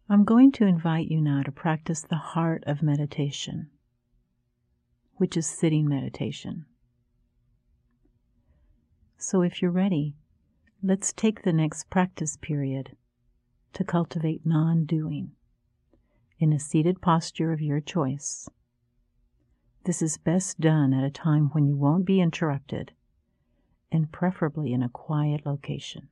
I'm going to invite you now to practice the heart of meditation, which is sitting meditation. So if you're ready, let's take the next practice period to cultivate non-doing in a seated posture of your choice. This is best done at a time when you won't be interrupted, and preferably in a quiet location.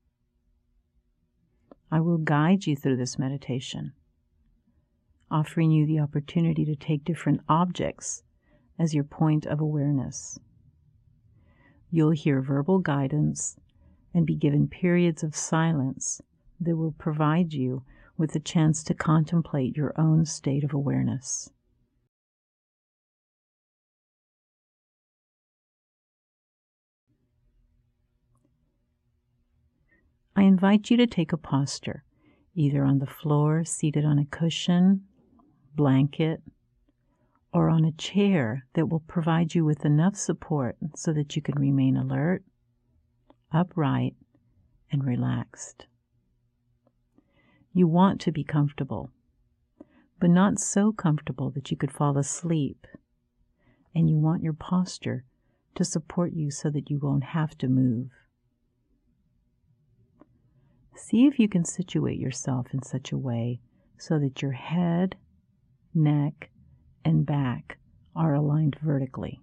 I will guide you through this meditation, offering you the opportunity to take different objects as your point of awareness. You'll hear verbal guidance and be given periods of silence that will provide you with the chance to contemplate your own state of awareness. I invite you to take a posture, either on the floor, seated on a cushion, blanket, or on a chair that will provide you with enough support so that you can remain alert, upright, and relaxed. You want to be comfortable, but not so comfortable that you could fall asleep, and you want your posture to support you so that you won't have to move. See if you can situate yourself in such a way so that your head, neck, and back are aligned vertically.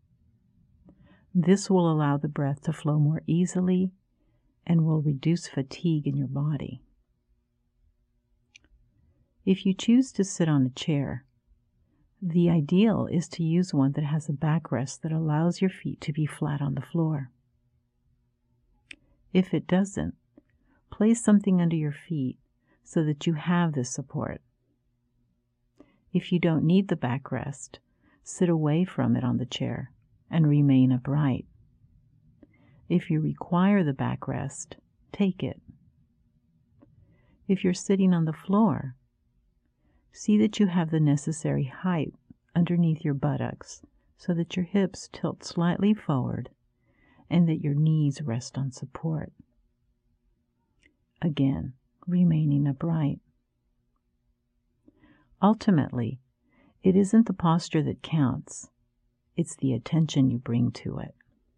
This will allow the breath to flow more easily and will reduce fatigue in your body. If you choose to sit on a chair, the ideal is to use one that has a backrest that allows your feet to be flat on the floor. If it doesn't, place something under your feet so that you have this support. If you don't need the backrest, sit away from it on the chair and remain upright. If you require the backrest, take it. If you're sitting on the floor, see that you have the necessary height underneath your buttocks so that your hips tilt slightly forward and that your knees rest on support. Again, remaining upright. Ultimately, it isn't the posture that counts, it's the attention you bring to it.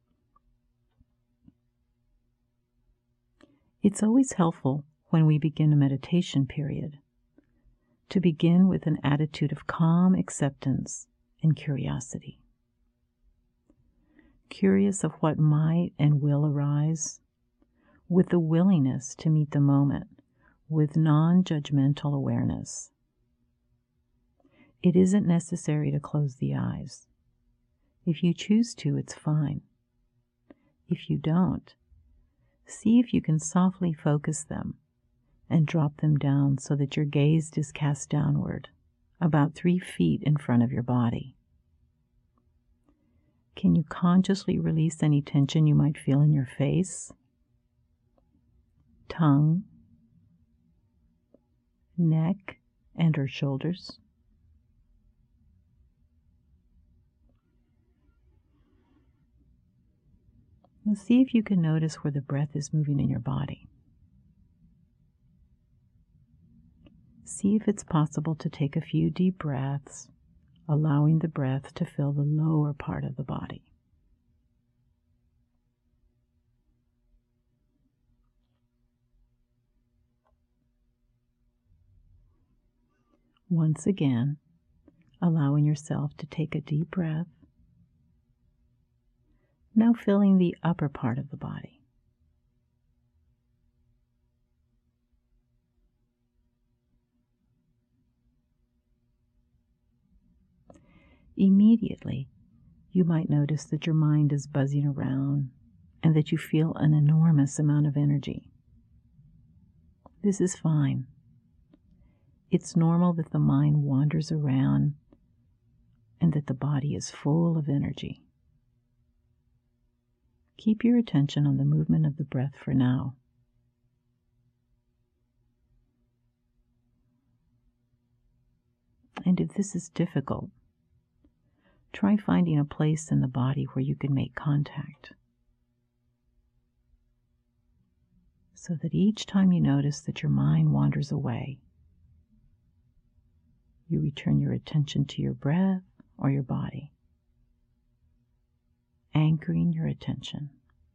It's always helpful when we begin a meditation period to begin with an attitude of calm acceptance and curiosity. Curious of what might and will arise, with the willingness to meet the moment with non-judgmental awareness. It isn't necessary to close the eyes. If you choose to, it's fine. If you don't, see if you can softly focus them and drop them down so that your gaze is cast downward, about 3 feet in front of your body. Can you consciously release any tension you might feel in your face, tongue, neck, and/or shoulders? Now see if you can notice where the breath is moving in your body. See if it's possible to take a few deep breaths, allowing the breath to fill the lower part of the body. Once again, allowing yourself to take a deep breath, now filling the upper part of the body. Immediately, you might notice that your mind is buzzing around and that you feel an enormous amount of energy. This is fine. It's normal that the mind wanders around and that the body is full of energy. Keep your attention on the movement of the breath for now. And if this is difficult, try finding a place in the body where you can make contact, so that each time you notice that your mind wanders away, you return your attention to your breath or your body, anchoring your attention.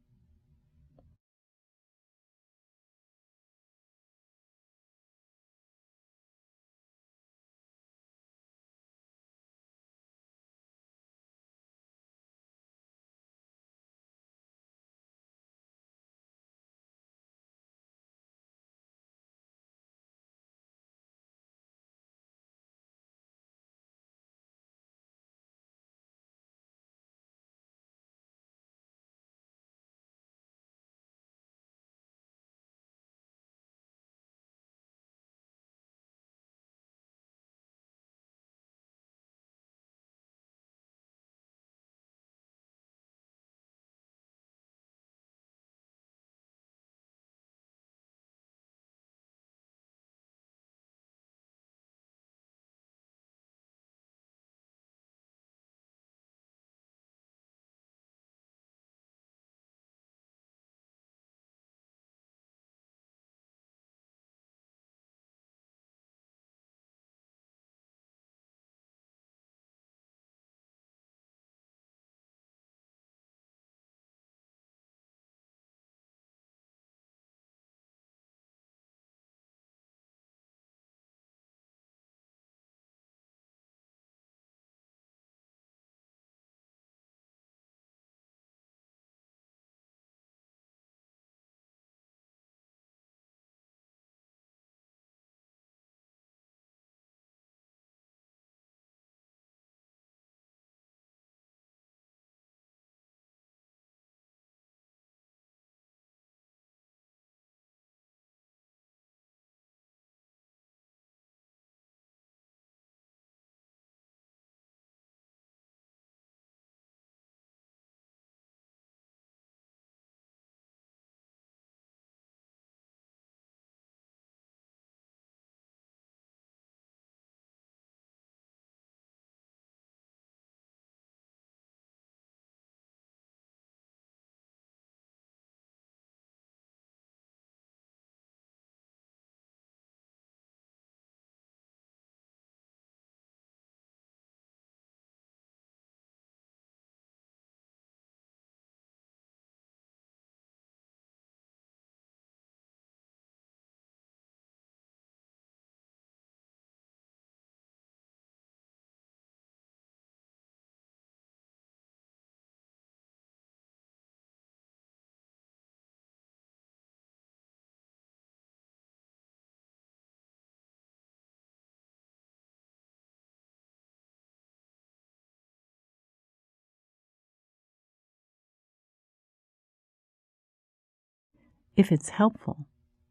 If it's helpful,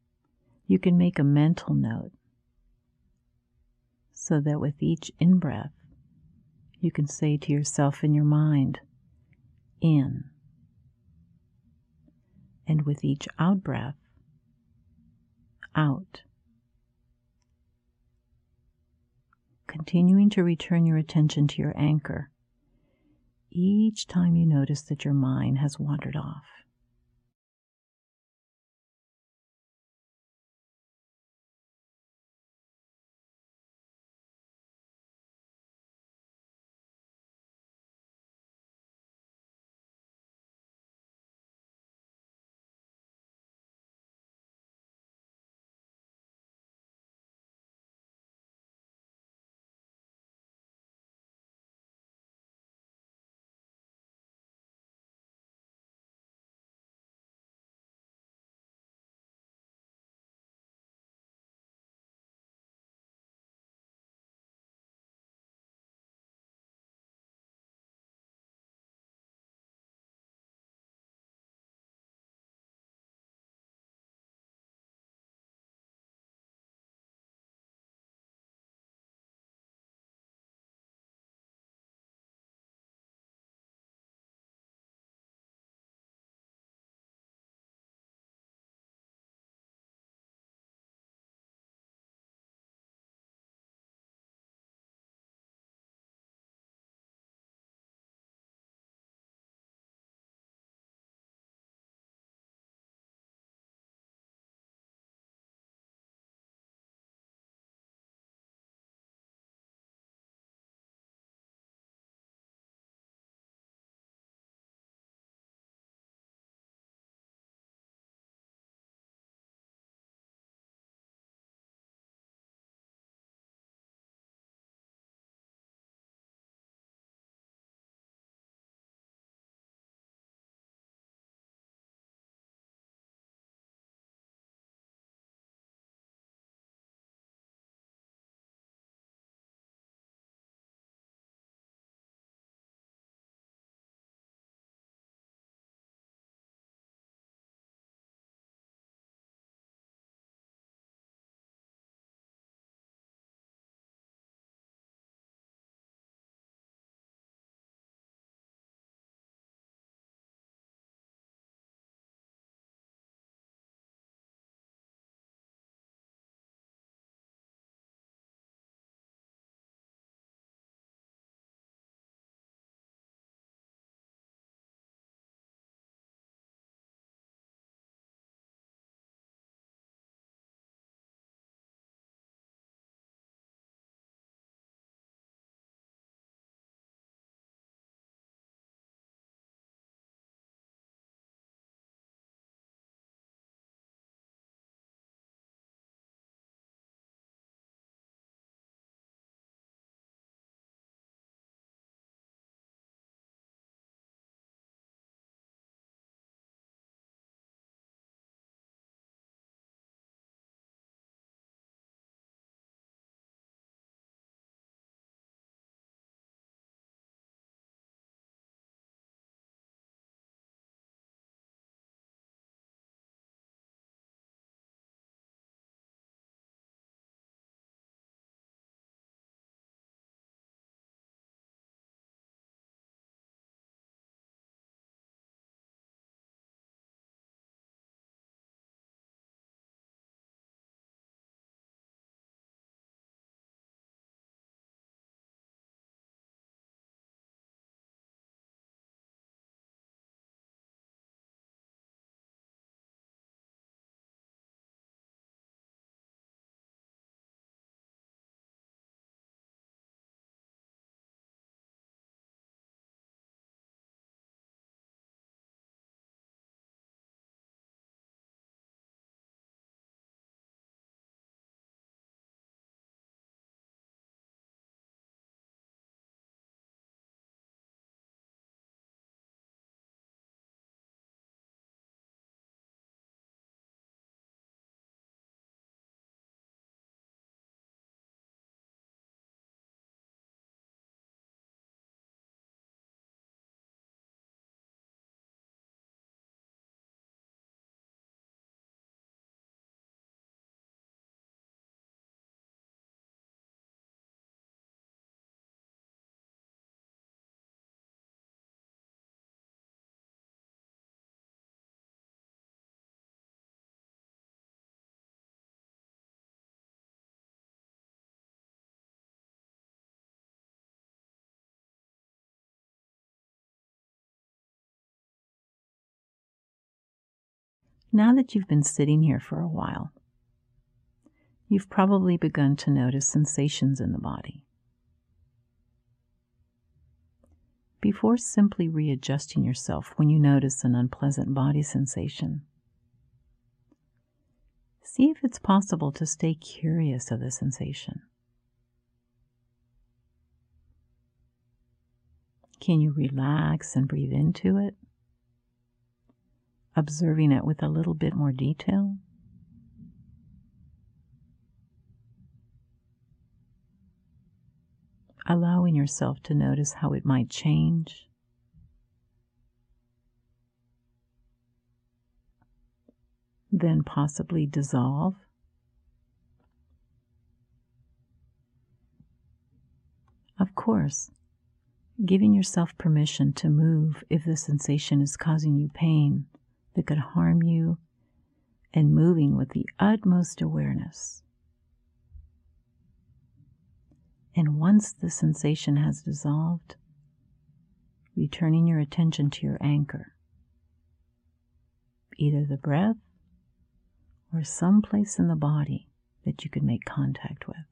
you can make a mental note so that with each in-breath, you can say to yourself in your mind, in. And with each out-breath, out. Continuing to return your attention to your anchor each time you notice that your mind has wandered off. Now that you've been sitting here for a while, you've probably begun to notice sensations in the body. Before simply readjusting yourself when you notice an unpleasant body sensation, see if it's possible to stay curious of the sensation. Can you relax and breathe into it, observing it with a little bit more detail? Allowing yourself to notice how it might change. Then possibly dissolve. Of course, giving yourself permission to move if the sensation is causing you pain that could harm you, and moving with the utmost awareness. And once the sensation has dissolved, returning your attention to your anchor, either the breath or some place in the body that you can make contact with.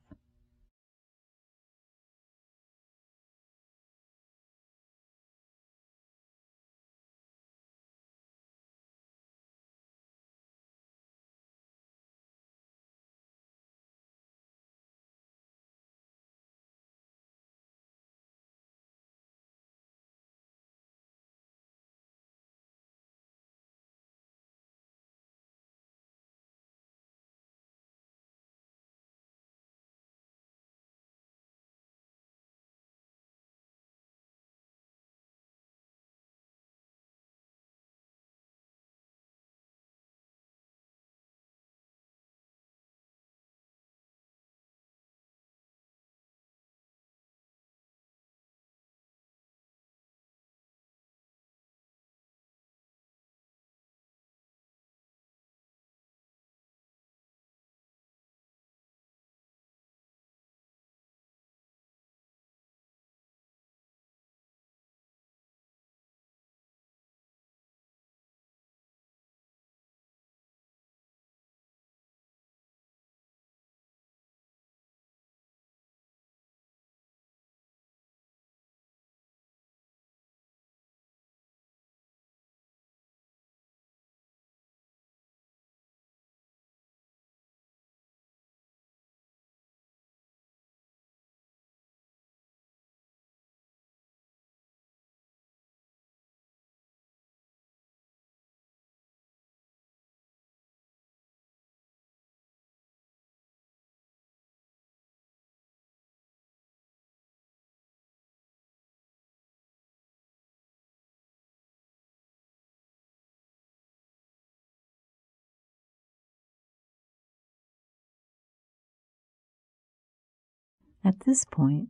At this point,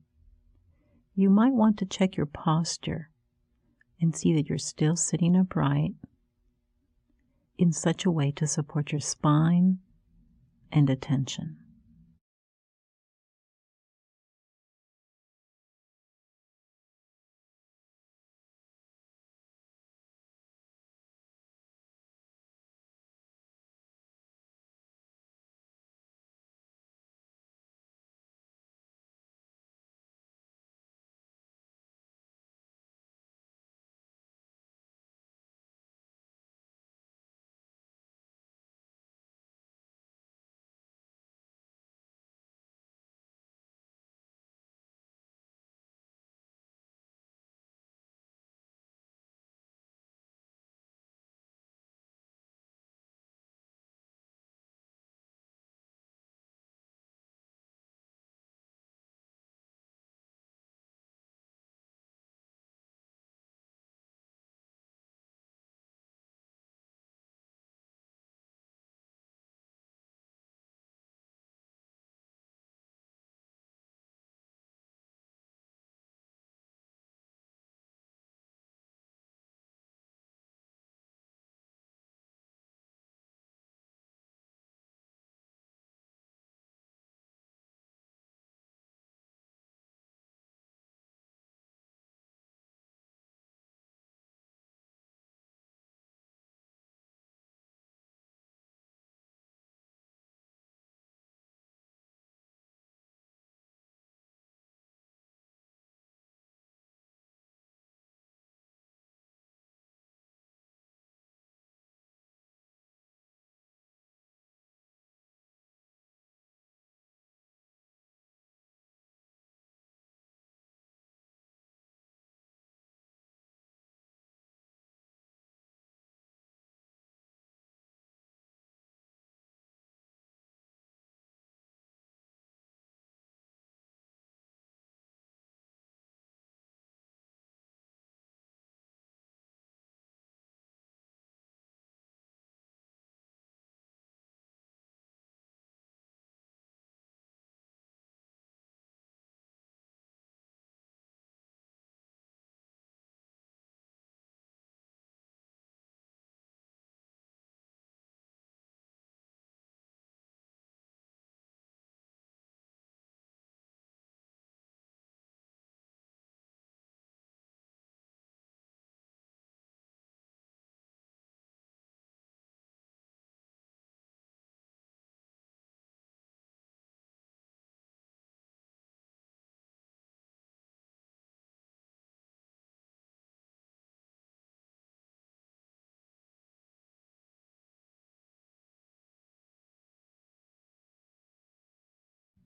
you might want to check your posture and see that you're still sitting upright in such a way to support your spine and attention.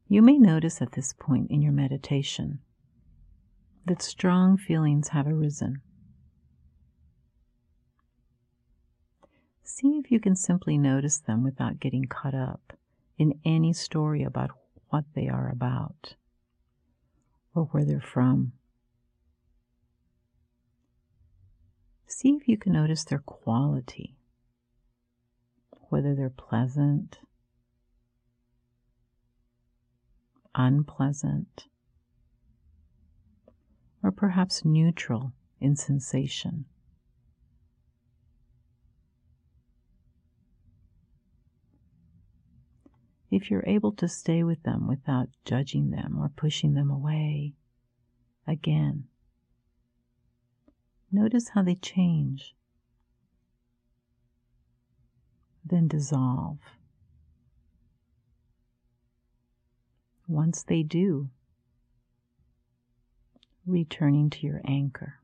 You may notice at this point in your meditation that strong feelings have arisen. See if you can simply notice them without getting caught up in any story about what they are about or where they're from. See if you can notice their quality, whether they're pleasant, unpleasant, or perhaps neutral in sensation. If you're able to stay with them without judging them or pushing them away, again, notice how they change, then dissolve. Once they do, returning to your anchor.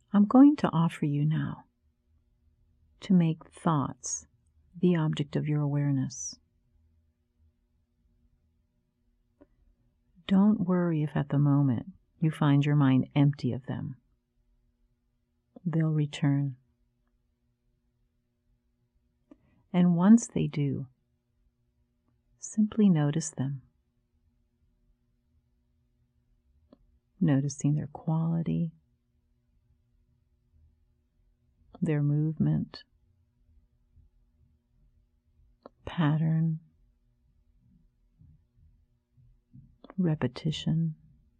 I'm going to offer you now to make thoughts the object of your awareness. Don't worry if at the moment you find your mind empty of them. They'll return. And once they do, simply notice them. Noticing their quality, their movement, pattern, repetition.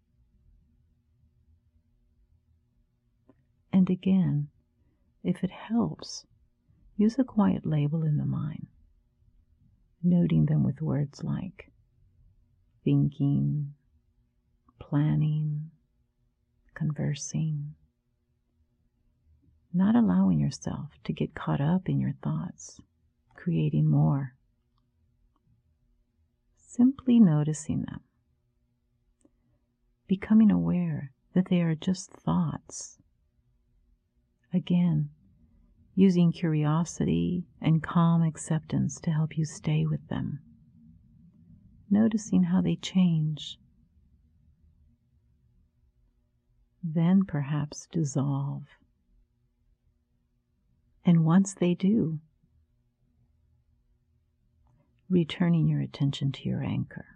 And again, if it helps, use a quiet label in the mind, noting them with words like thinking, planning, conversing, not allowing yourself to get caught up in your thoughts, creating more. Simply noticing them, becoming aware that they are just thoughts. Again, using curiosity and calm acceptance to help you stay with them, noticing how they change, then perhaps dissolve. And once they do, returning your attention to your anchor.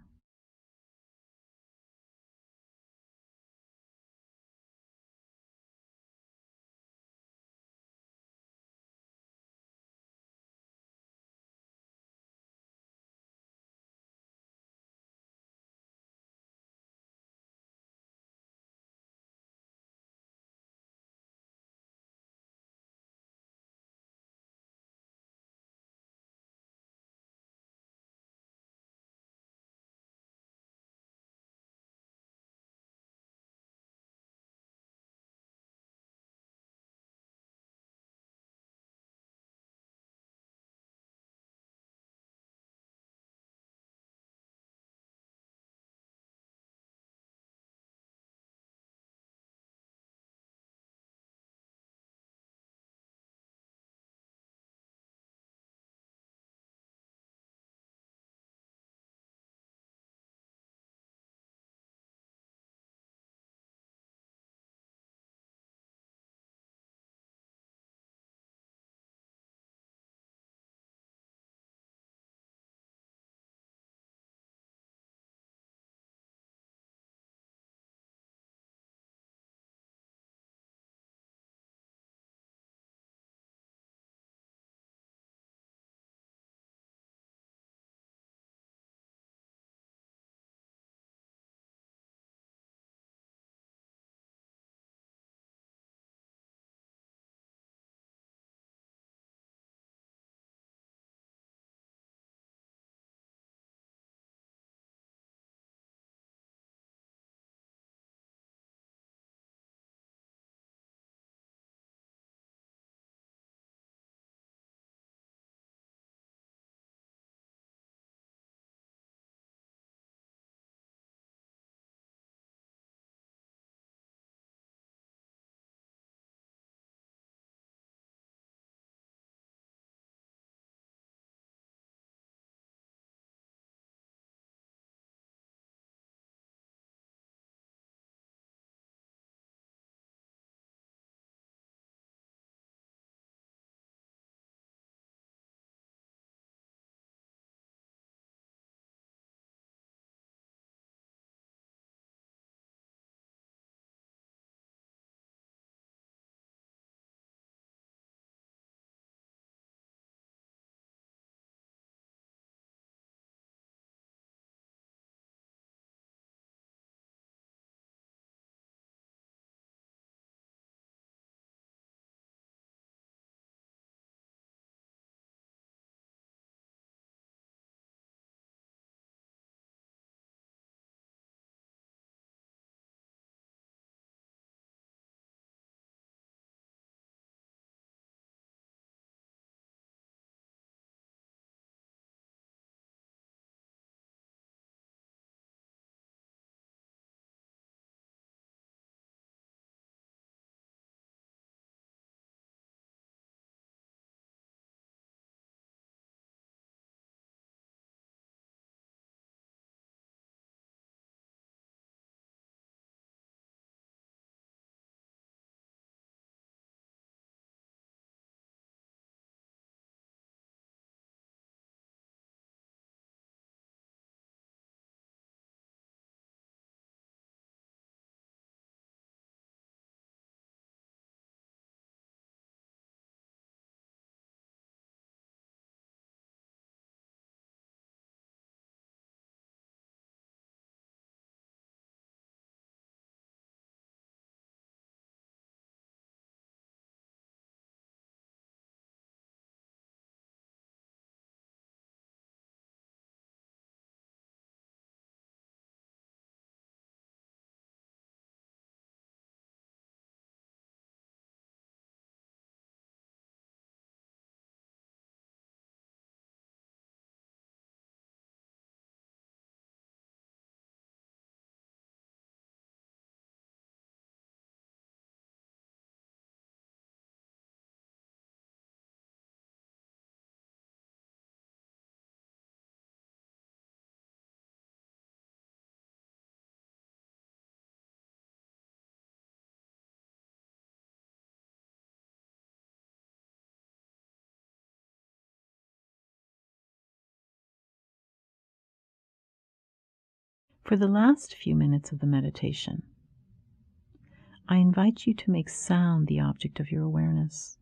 For the last few minutes of the meditation, I invite you to make sound the object of your awareness.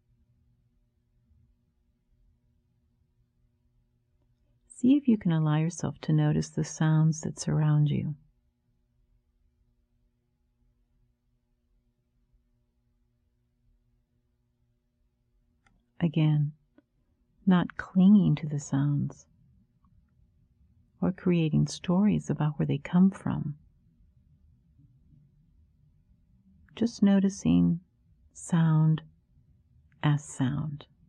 See if you can allow yourself to notice the sounds that surround you. Again, not clinging to the sounds or creating stories about where they come from. Just noticing sound as sound.